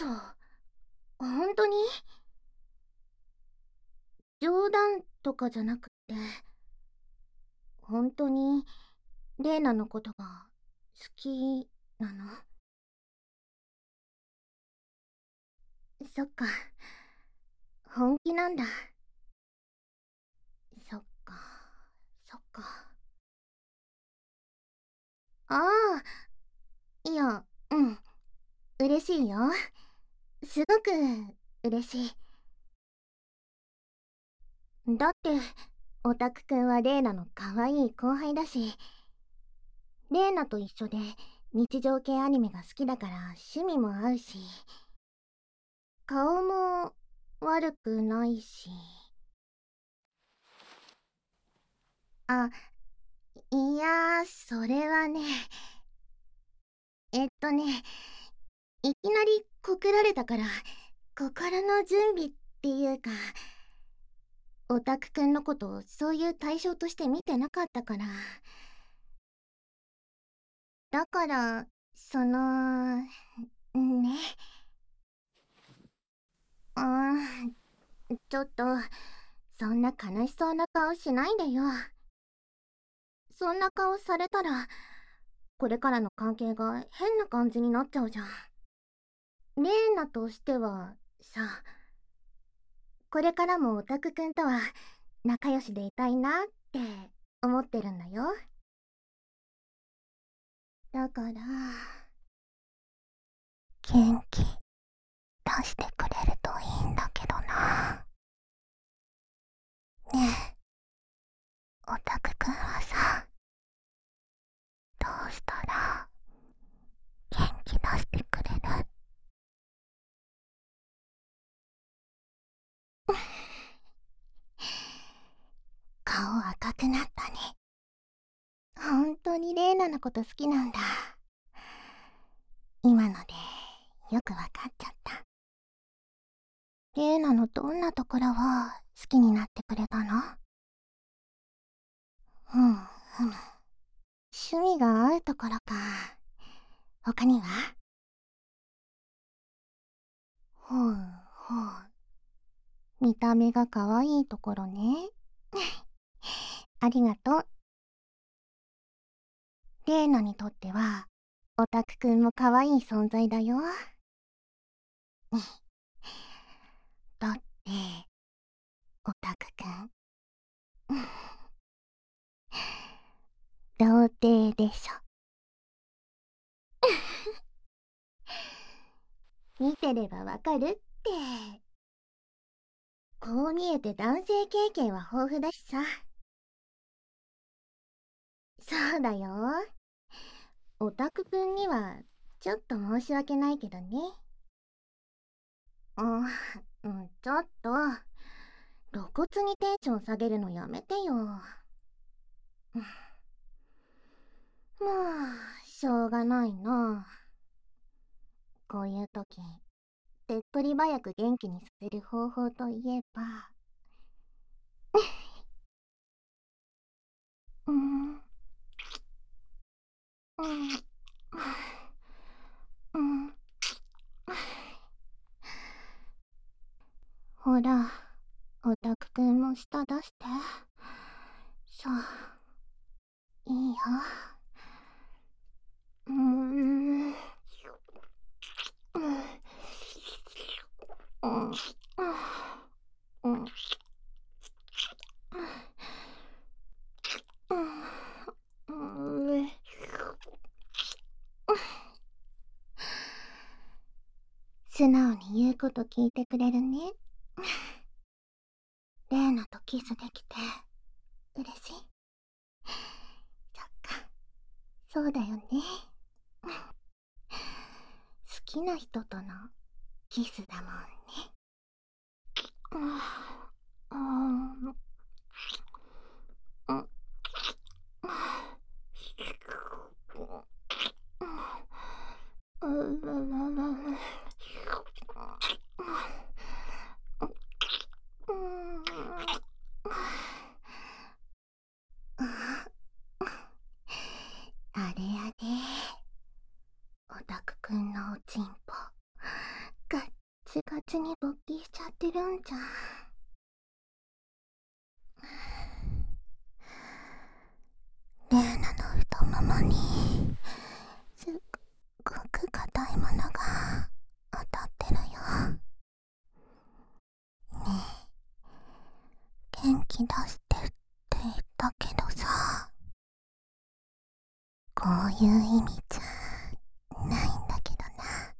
嘘。本当に？冗談とかじゃなくて、本当にレイナのことが好きなの？そっか、本気なんだ。そっか、そっか。ああ、いや、うん、嬉しいよ。すごく嬉しい。だって、オタクくんはレイナの可愛い後輩だし、レイナと一緒で日常系アニメが好きだから趣味も合うし、顔も悪くないし。あ、いや、それはね、えっとね、いきなり告られたから、心の準備っていうか、オタクくんのことをそういう対象として見てなかったから。だから、ね。あちょっと、そんな悲しそうな顔しないでよ。そんな顔されたら、これからの関係が変な感じになっちゃうじゃん。レーナとしては、さ、これからもオタクくんとは仲良しでいたいなって思ってるんだよ。だから、元気出してくれるといいんだけどな。ねえ、オタクくんはさ、どうしたら元気出してくれる？顔赤くなったね。本当にレイナのこと好きなんだ。今のでよくわかっちゃった。レイナのどんなところを好きになってくれたの？ふむ。趣味が合うところか。他には？ほうほう。見た目が可愛いところね。ありがとう。レイナにとっては、オタクくんも可愛い存在だよ。だって、オタクくん、童貞でしょ。見てればわかるって。こう見えて男性経験は豊富だしさ。そうだよ。オタクくんにはちょっと申し訳ないけどね。ちょっと露骨にテンション下げるのやめてよ。もうしょうがないな。こういう時、手っ取り早く元気にさせる方法といえば、うん、うん、うん。ほら、オタクくんも舌出して。そう、いいよ。うん、うん、うん、うん、うん、うん、素直に言うこと聞いてくれるね。レーナとキスできて嬉しい？そっか、そうだよね。好きな人とのキスだもんね。うん、うん、うん、うん、あれあれ、オタクくんのおちんぽ、ガチガチに勃起しちゃってるんじゃん。レーナの太ももにすっごく硬いものが当たってるよ。ねえ、元気出してって言ったけどさ、こういう意味じゃないんだけどな。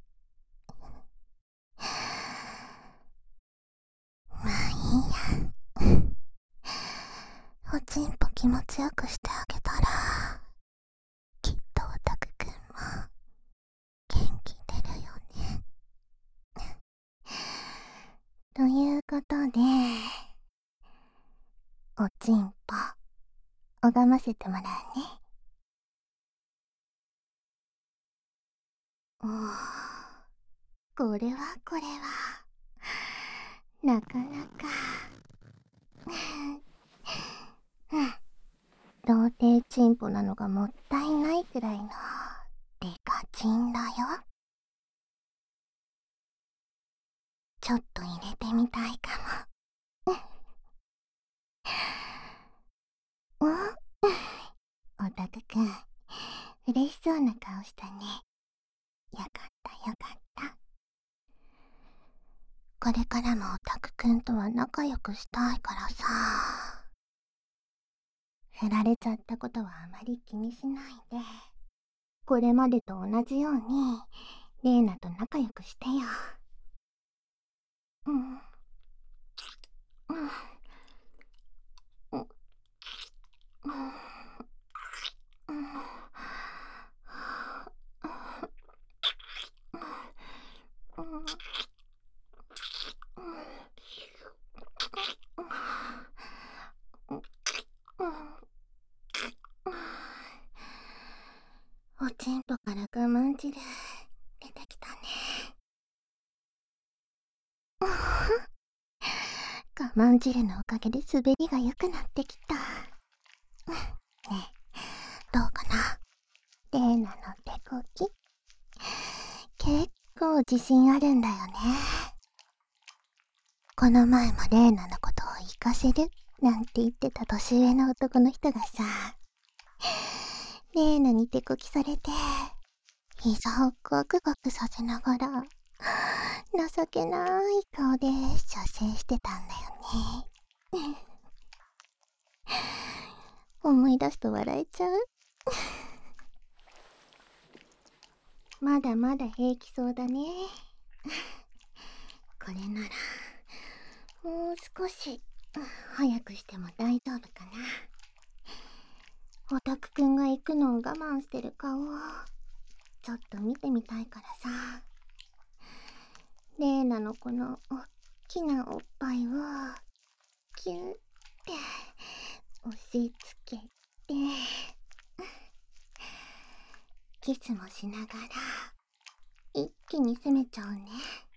まあいいや。おちんぽ気持ちよくしてあげたら、きっとオタクくんも元気出るよね。ということで、おちんぽ拝ませてもらうね。おー、これはなかなか童貞チンポなのがもったいないくらいのデカチンだよ。ちょっと入れてみたいかも。おたくくん、嬉しそうな顔したね。よかったよかった。これからもオタクくんとは仲良くしたいからさ。振られちゃったことはあまり気にしないで、これまでと同じようにレイナと仲良くしてよ。うん。うん。うん。うん。おちんぽから我慢汁出てきたね。我慢汁のおかげで滑りが良くなってきた。ねえ、どうかな、レーナの手こき。結構自信あるんだよね。この前もレーナのことを活かせるなんて言ってた年上の男の人がさ、レーナに手こきされて膝をゴクゴクさせながら情けない顔で射精してたんだよね。思い出すと笑えちゃう。まだまだ平気そうだね。これならもう少し早くしても大丈夫かな。オタクくんが行くのを我慢してる顔をちょっと見てみたいからさ。レーナのこのおっきなおっぱいをキュンって押しつけてキスもしながら一気に攻めちゃうね。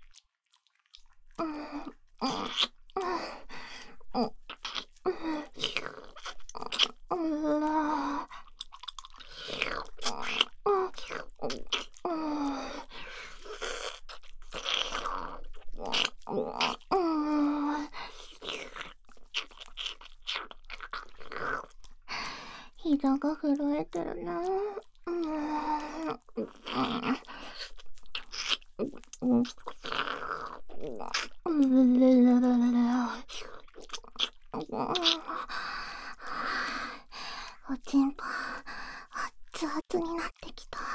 膝が震えてるな。おちんぽ熱々になってきた。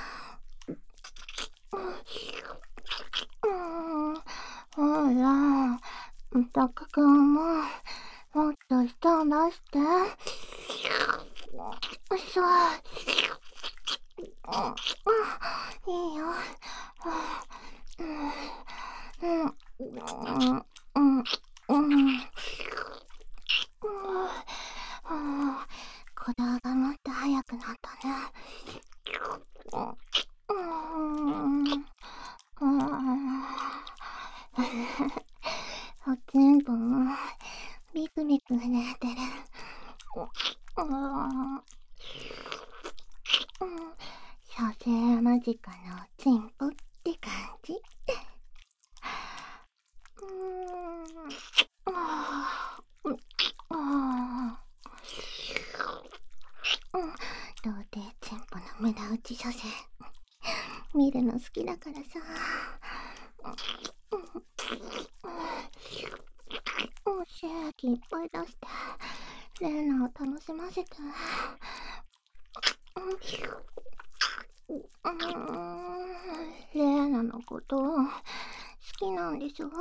ほら、たくくんももっと舌を出して。よいしょ。いいよ。鼓動がもっと速くなったね。おちんぽもビクビク震えてる。射精間近のおちんぽって感じ。 見るの好きだからさ。シェーキいっぱい出して、レーナを楽しませて。レーナのこと好きなんでしょ？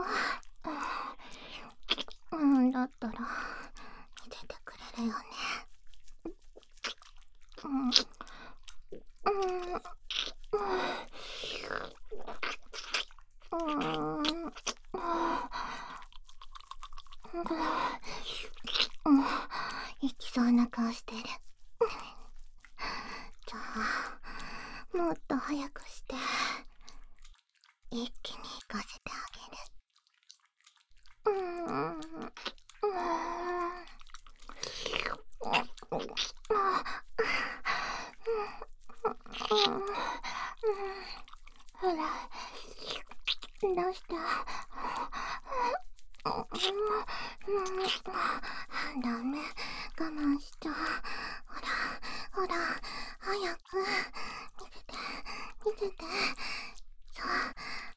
だったら見せてくれるよね。行きそうな顔してる。じゃあもっと早くして一気に行かせてあげる。ほら、どうした？ダメ、我慢しちゃう。ほら、早く見せて。そう、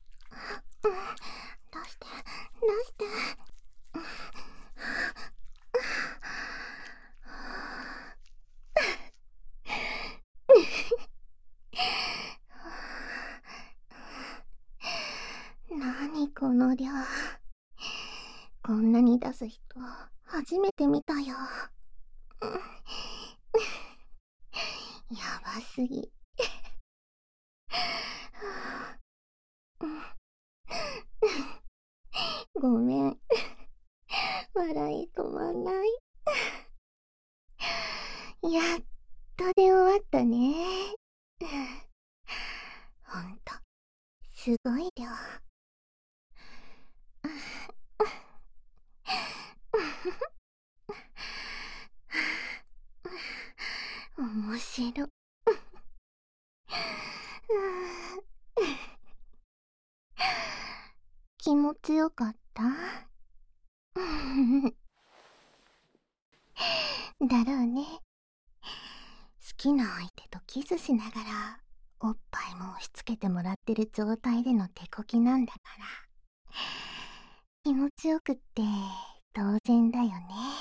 出して。何この量。こんなに出す人初めて見たよ。やばすぎ。ごめん。笑い止まんない。やっとで終わったね。ほんと、すごい量。面白。気持ちよかった？だろうね。好きな相手とキスしながらおっぱいも押し付けてもらってる状態での手こきなんだから気持ちよくって当然だよね。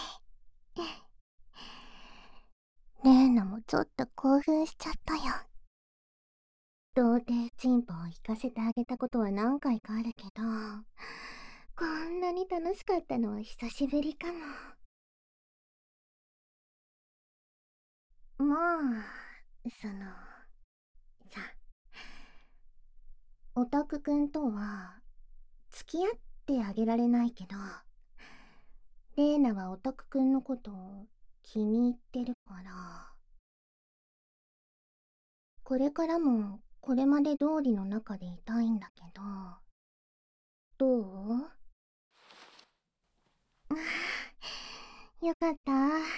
レーナもちょっと興奮しちゃったよ。童貞チンポを行かせてあげたことは何回かあるけど、こんなに楽しかったのは久しぶりかも。まあ、さ、オタクくんとは付き合ってあげられないけど、レーナはオタクくんのことを気に入ってるから、これからもこれまで通りの中でいたいんだけど、どう？よかった。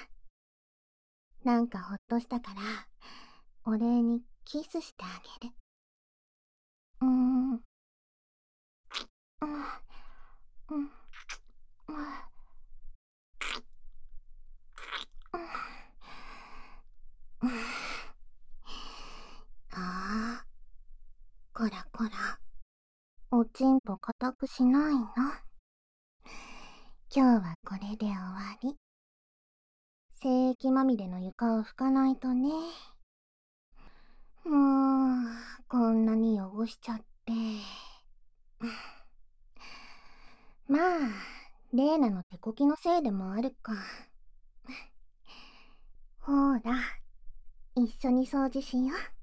なんかほっとしたから、お礼にキスしてあげる。うーん。うん。うん。うん。ああ、こらこら。おちんぽ固くしないの？今日はこれで終わり。精液まみれの床を拭かないとね。もう、こんなに汚しちゃって。まあ、レーナの手こきのせいでもあるか。ほら、一緒に掃除しよう。